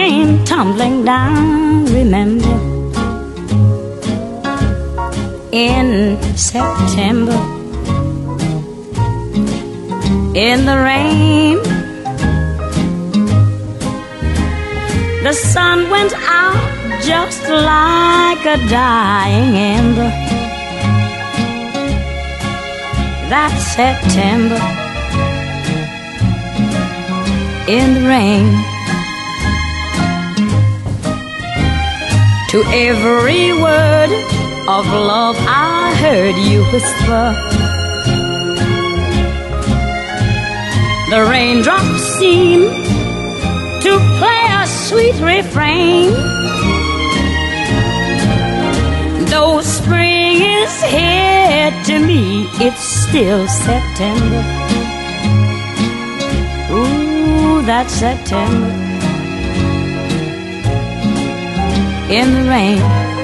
rain tumbling down, remember, in September, in the rain, the sun went out just like a dying ember. That September, in the rain. To every word of love I heard you whisper, the raindrops seem to play a sweet refrain. Though spring is here, to me it's still September. Ooh, that's September, in the rain.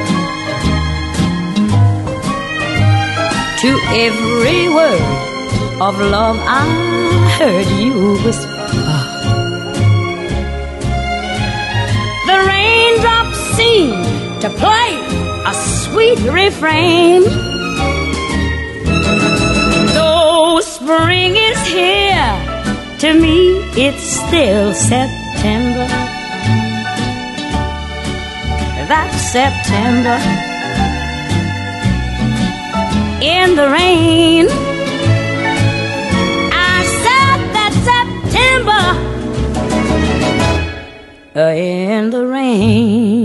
To every word of love I heard you whisper, the raindrops seem to play a sweet refrain. Though spring is here, to me it's still September. That's September, in the rain. I said that September, in the rain.